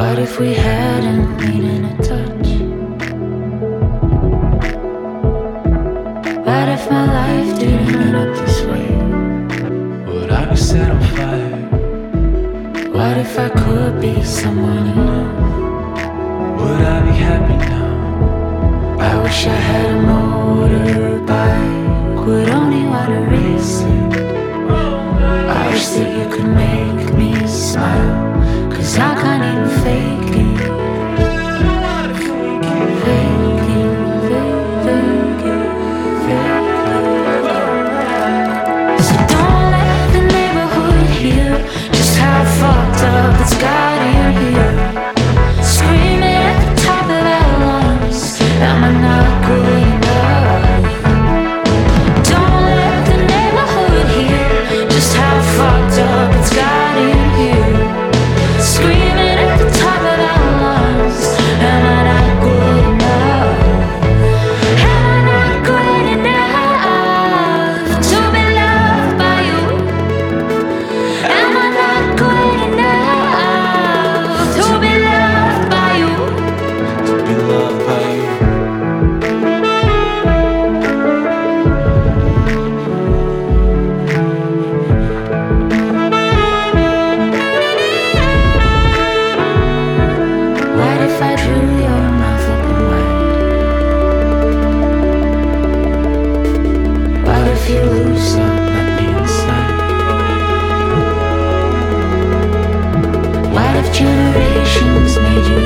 What if we hadn't needed a touch? What if my life didn't end up this way? Would I be set on fire? What if I could be someone enough? Would I be happy now? I wish I had a motorbike with only water racing. I wish that you could make me smile, 'cause I can't even fake it. Fake it, fake it, fake it. So don't let the neighborhood hear just how fucked up it's got in here. Screaming at the top of our lungs, am I not good enough? Don't let the neighborhood hear just how fucked up it's got in here. Screaming at the top of our lungs, am I not good enough? Am I not good enough to be loved by you? Am I not good enough to be loved by you? To be loved by you. What if I drew your mouth open wide? What if you lose up let me inside? What if generations made you